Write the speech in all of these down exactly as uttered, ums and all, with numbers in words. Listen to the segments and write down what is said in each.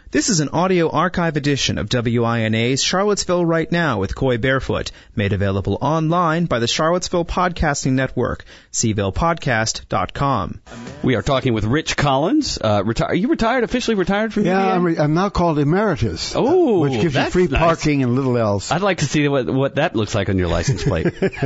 This is an audio archive edition of W I N A's Charlottesville Right Now with Coy Barefoot, made available online by the Charlottesville Podcasting Network, c ville podcast dot com. We are talking with Rich Collins. Uh, reti- are you retired, officially retired from yeah, U V A? I'm, re- I'm now called emeritus, oh, which gives you that's free nice. parking and little else. I'd like to see what, what that looks like on your license plate.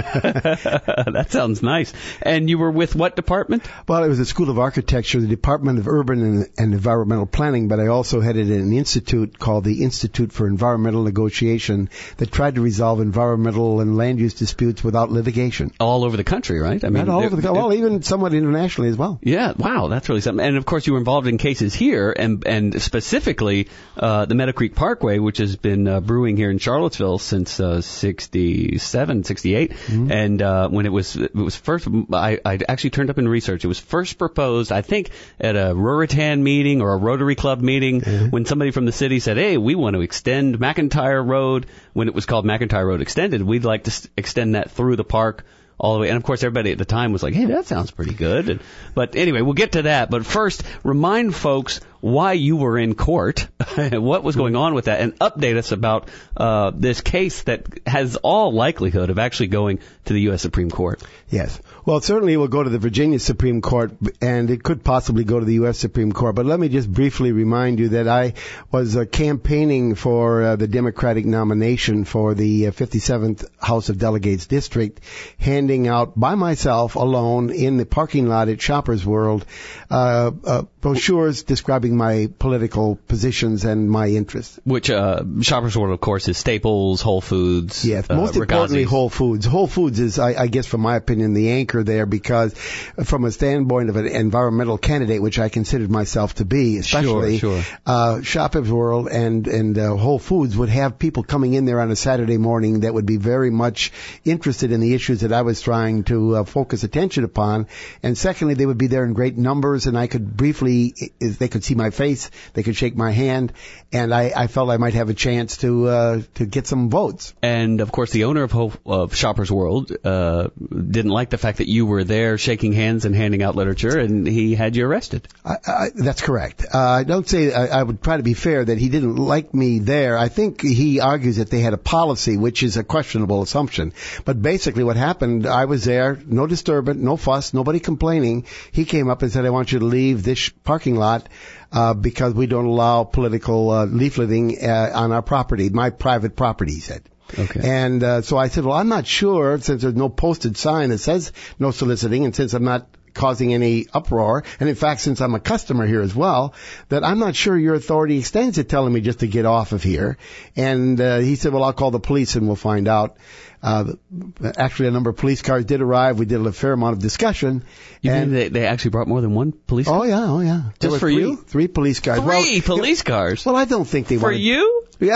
That sounds nice. And you were with what department? Well, it was the School of Architecture, the Department of Urban and, and Environmental Planning, but I also headed an institute called the Institute for Environmental Negotiation that tried to resolve environmental and land use disputes without litigation. All over the country, right? I Not all over the country, well, even somewhat internationally as well. Yeah, wow, that's really something. And of course, you were involved in cases here, and and specifically uh, the Meadow Creek Parkway, which has been uh, brewing here in Charlottesville since uh, sixty-seven, sixty-eight. Mm-hmm. And uh, when it was it was first, I, I actually turned up in research. It was first proposed, I think, at a Ruritan meeting or a Rotary Club meeting, mm-hmm. when somebody from the city said, hey, we want to extend McIntyre Road. When it was called McIntyre Road Extended, we'd like to s- extend that through the park all the way. And, of course, everybody at the time was like, hey, that sounds pretty good. And, but anyway, we'll get to that. But first, remind folks why you were in court, what was going on with that, and update us about uh, this case that has all likelihood of actually going to the U S Supreme Court. Yes. Well, certainly it will go to the Virginia Supreme Court, and it could possibly go to the U S Supreme Court. But let me just briefly remind you that I was uh, campaigning for uh, the Democratic nomination for the uh, fifty-seventh House of Delegates District, handing out by myself alone in the parking lot at Shoppers World uh, uh, brochures describing my political positions and my interests. Which uh, Shoppers World, of course, is Staples, Whole Foods. Yes, uh, most importantly, Whole Foods. Whole Foods is, I, I guess, from my opinion, the anchor there, because from a standpoint of an environmental candidate, which I considered myself to be, especially, sure, sure. Uh, Shoppers World and and uh, Whole Foods would have people coming in there on a Saturday morning that would be very much interested in the issues that I was trying to uh, focus attention upon. And secondly, they would be there in great numbers, and I could briefly, they could see my face, they could shake my hand, and I, I felt I might have a chance to uh, to get some votes. And of course, the owner of, Whole, of Shoppers World uh, didn't like the fact that you were there shaking hands and handing out literature, and he had you arrested. I, I, that's correct. Uh, I don't say, I, I would try to be fair that he didn't like me there. I think he argues that they had a policy, which is a questionable assumption. But basically what happened, I was there, no disturbance, no fuss, nobody complaining. He came up and said, I want you to leave this parking lot uh, because we don't allow political uh, leafleting uh, on our property, my private property, he said. Okay. And uh, so I said, well, I'm not sure, since there's no posted sign that says no soliciting, and since I'm not causing any uproar, and in fact, since I'm a customer here as well, that I'm not sure your authority extends to telling me just to get off of here. And uh, he said, well, I'll call the police and we'll find out. Uh, actually, a number of police cars did arrive. We did a fair amount of discussion. You and mean they, they actually brought more than one police car? Oh, yeah, oh, yeah. There Just were for three, you? Three police cars. Three well, police cars? Well, I don't think they For wanted... you? Yeah.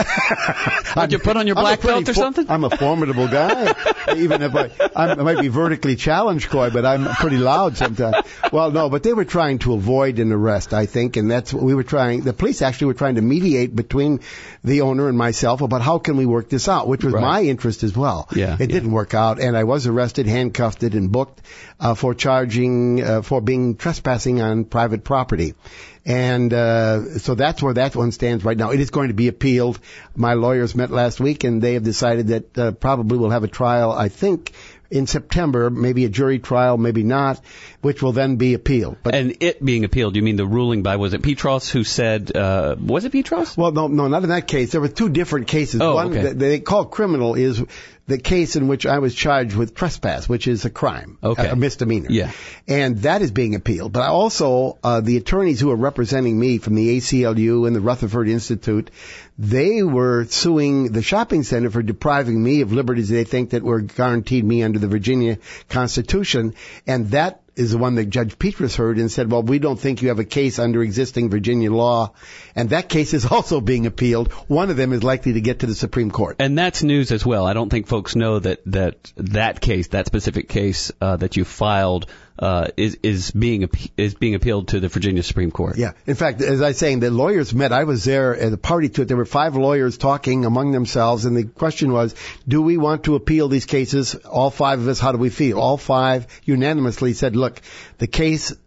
Did you put on your black belt or for- something? I'm a formidable guy. Even if I, I'm, I might be vertically challenged, Coy, but I'm pretty loud sometimes. Well, no, but they were trying to avoid an arrest, I think, and that's what we were trying. The police actually were trying to mediate between the owner and myself about how can we work this out, which was Right. my interest as well. Yeah, it yeah. didn't work out, and I was arrested, handcuffed, and booked uh, for charging, uh, for being trespassing on private property. And uh so that's where that one stands right now. It is going to be appealed. My lawyers met last week, and they have decided that uh, probably we'll have a trial, I think, in September, maybe a jury trial, maybe not, which will then be appealed. But And it being appealed, you mean the ruling by, was it Petros who said, uh, was it Petros? Well, no, no, not in that case. There were two different cases. Oh, One okay. that they call criminal is the case in which I was charged with trespass, which is a crime, Okay. a misdemeanor. Yeah. And that is being appealed. But I also, uh, the attorneys who are representing me from the A C L U and the Rutherford Institute, they were suing the shopping center for depriving me of liberties they think that were guaranteed me under the Virginia Constitution. And that is the one that Judge Petros heard and said, well, we don't think you have a case under existing Virginia law. And that case is also being appealed. One of them is likely to get to the Supreme Court. And that's news as well. I don't think folks know that that, that case, that specific case uh, that you filed, uh, is is being is being appealed to the Virginia Supreme Court. Yeah. In fact, as I was saying, the lawyers met. I was there at a party to it. There were five lawyers talking among themselves, and the question was, do we want to appeal these cases? All five of us, how do we feel? All five unanimously said, look, the case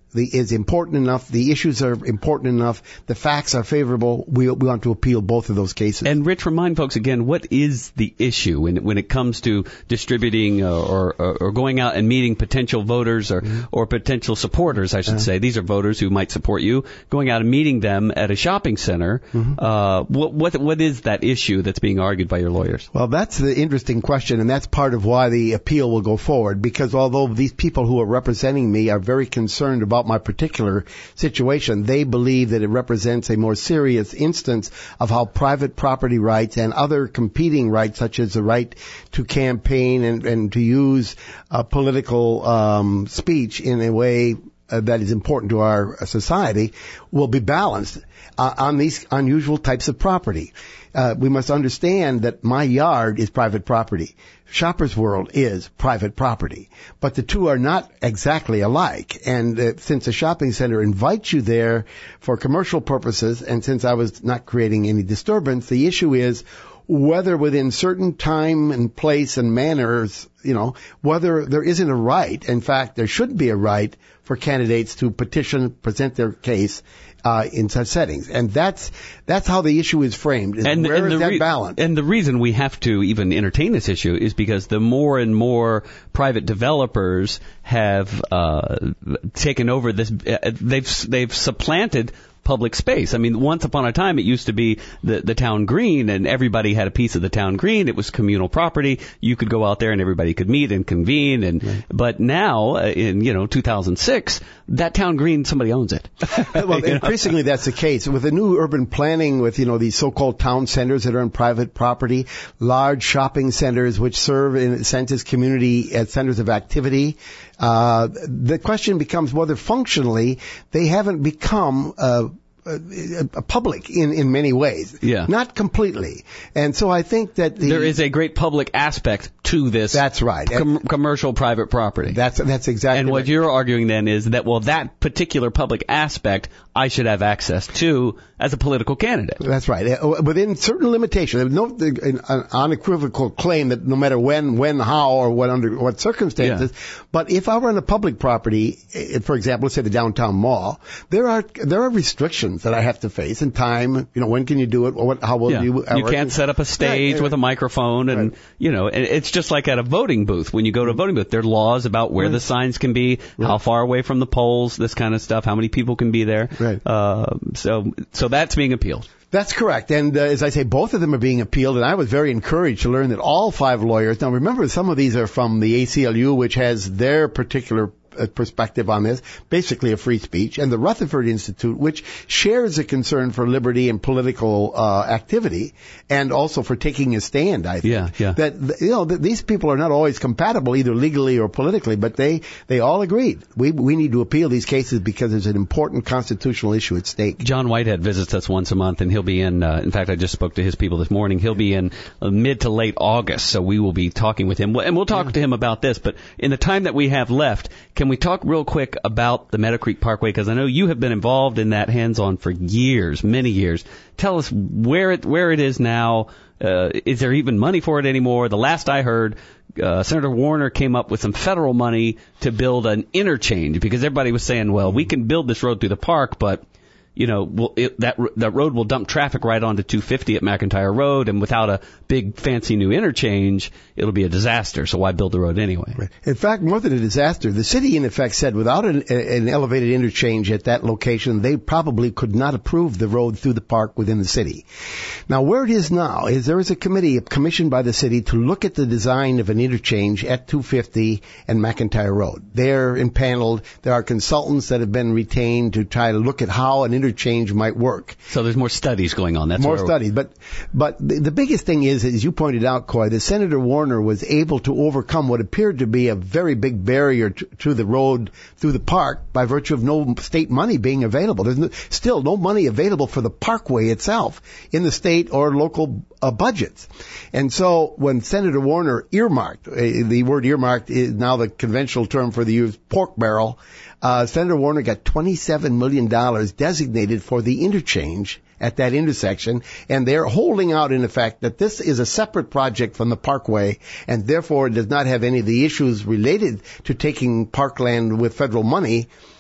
the, is important enough, the issues are important enough, the facts are favorable, we, we want to appeal both of those cases. And Rich, remind folks again, what is the issue when, when it comes to distributing uh, or, or, or going out and meeting potential voters or, mm-hmm. or potential supporters, I should uh, say. These are voters who might support you, going out and meeting them at a shopping center. Mm-hmm. Uh, what, what, what is that issue that's being argued by your lawyers? Well, that's the interesting question, and that's part of why the appeal will go forward, because although these people who are representing me are very concerned about my particular situation, they believe that it represents a more serious instance of how private property rights and other competing rights, such as the right to campaign and, and to use uh, political um, speech in a way uh, that is important to our society, will be balanced uh, on these unusual types of property. Uh, we must understand that my yard is private property. Shoppers World is private property, but the two are not exactly alike. And uh, since a shopping center invites you there for commercial purposes, and since I was not creating any disturbance, the issue is whether within certain time and place and manners, you know, whether there isn't a right. In fact, there should be a right for candidates to petition, present their case Uh, in such settings. And that's that's how the issue is framed. Is and, where and is that re- balance? And the reason we have to even entertain this issue is because the more and more private developers have uh, taken over this, uh, they've they've supplanted public space. I mean, once upon a time, it used to be the, the town green, and everybody had a piece of the town green. It was communal property. You could go out there, and everybody could meet and convene. And right. But now, uh, in you know two thousand six, that town green, somebody owns it. Well, increasingly know? That's the case with the new urban planning. With you know these so-called town centers that are on private property, large shopping centers which serve in a sense as community as centers of activity. Uh, the question becomes whether functionally they haven't become uh, uh, public in, in many ways. Yeah. Not completely. And so I think that the, there is a great public aspect to this. That's right. Com- commercial private property. That's that's exactly. And what right. you're arguing then is that, well, that particular public aspect I should have access to as a political candidate. That's right. Within certain limitations. There's no an unequivocal claim that no matter when, when, how, or what under what circumstances. Yeah. But if I were on a public property, for example, let's say the downtown mall, there are there are restrictions that I have to face in time. You know, when can you do it? What, how will yeah. you? You can't set up a stage right. with a microphone, and right. you know, it's just like at a voting booth. When you go to a voting booth, there are laws about where right. the signs can be, right. how far away from the polls, this kind of stuff, how many people can be there. Right. Uh, so, so that's being appealed. That's correct. And uh, as I say, both of them are being appealed, and I was very encouraged to learn that all five lawyers, now remember, some of these are from the A C L U, which has their particular uh, perspective on this, basically a free speech, and the Rutherford Institute, which shares a concern for liberty and political uh, activity, and also for taking a stand, I think. Yeah, yeah. That, you know, that these people are not always compatible, either legally or politically, but they, they all agreed. We, we need to appeal these cases because there's an important constitutional issue at stake. John Whitehead visits us once a month, and he'll be in, uh, in fact, I just spoke to his people this morning. He'll be in uh, mid to late August, so we will be talking with him. And we'll talk yeah. to him about this, but in the time that we have left, can we talk real quick about the Meadow Creek Parkway? Because I know you have been involved in that hands-on for years, many years. Tell us where it where it is now. Uh, is there even money for it anymore? The last I heard, uh, Senator Warner came up with some federal money to build an interchange, because everybody was saying, well, we can build this road through the park, but you know, we'll, it, that that road will dump traffic right onto two fifty at McIntyre Road, and without a big fancy new interchange, it'll be a disaster. So why build the road anyway? Right. In fact, more than a disaster, the city in effect said without an, an elevated interchange at that location, they probably could not approve the road through the park within the city. Now, where it is now is there is a committee commissioned by the city to look at the design of an interchange at two fifty and McIntyre Road. They're impaneled. There are consultants that have been retained to try to look at how an interchange might work. So there's more studies going on. That's more studies. But but the, the biggest thing is, as you pointed out, Coy, that Senator Warner was able to overcome what appeared to be a very big barrier to, to the road through the park by virtue of no state money being available. There's no, still no money available for the parkway itself in the state or local uh, budgets. And so when Senator Warner earmarked, uh, the word earmarked is now the conventional term for the use pork barrel, Uh, Senator Warner got twenty-seven million dollars designated for the interchange at that intersection, and they're holding out in effect that this is a separate project from the parkway, and therefore it does not have any of the issues related to taking parkland with federal money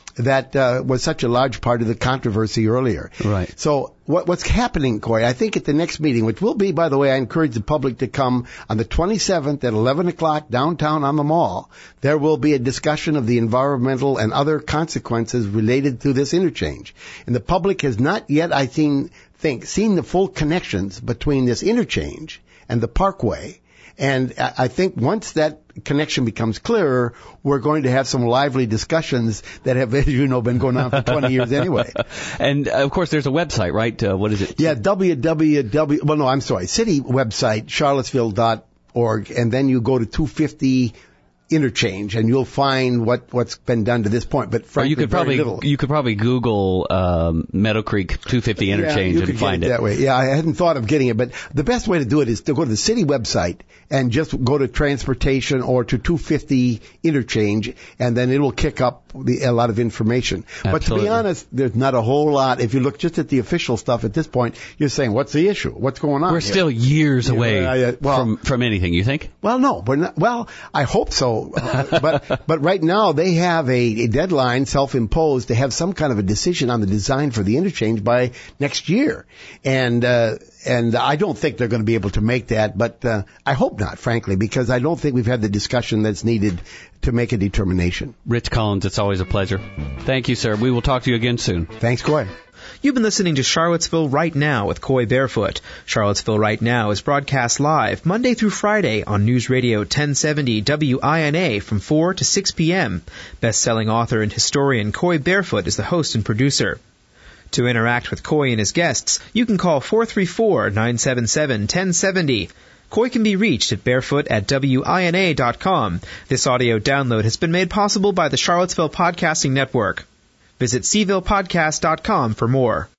that uh, was such a large part of the controversy earlier. Right. So what, what's happening, Coy, I think at the next meeting, which will be, by the way, I encourage the public to come on the twenty-seventh at eleven o'clock downtown on the mall, there will be a discussion of the environmental and other consequences related to this interchange. And the public has not yet, I think, think seen the full connections between this interchange and the parkway. And I think once that connection becomes clearer, we're going to have some lively discussions that have, as you know, been going on for twenty years anyway. And, uh, of course, there's a website, right? Uh, what is it? Yeah, w w w, well, no, I'm sorry, city website, charlottesville dot org, and then you go to two fifty interchange, and you'll find what, what's been done to this point. But frankly, or you could very probably little. you could probably Google um, Meadow Creek two fifty interchange yeah, you and could find get it, it that way. Yeah, I hadn't thought of getting it, but the best way to do it is to go to the city website and just go to transportation or to two fifty interchange, and then it will kick up the, a lot of information. Absolutely. But to be honest, there's not a whole lot. If you look just at the official stuff at this point, you're saying, what's the issue? What's going on? We're here? still years Yeah, away uh, yeah, well, from from anything, you think? Well, no, we're not. Well, I hope so. Uh, but but right now they have a, a deadline self-imposed to have some kind of a decision on the design for the interchange by next year, and uh, and I don't think they're going to be able to make that. But uh, I hope not, frankly, because I don't think we've had the discussion that's needed to make a determination. Rich Collins, it's always a pleasure. Thank you, sir. We will talk to you again soon. Thanks, Coy. You've been listening to Charlottesville Right Now with Coy Barefoot. Charlottesville Right Now is broadcast live Monday through Friday on News Radio ten seventy W I N A from four to six p.m. Best-selling author and historian Coy Barefoot is the host and producer. To interact with Coy and his guests, you can call four three four, nine seven seven, one zero seven zero. Coy can be reached at barefoot at W I N A dot com. This audio download has been made possible by the Charlottesville Podcasting Network. Visit C ville podcast dot com for more.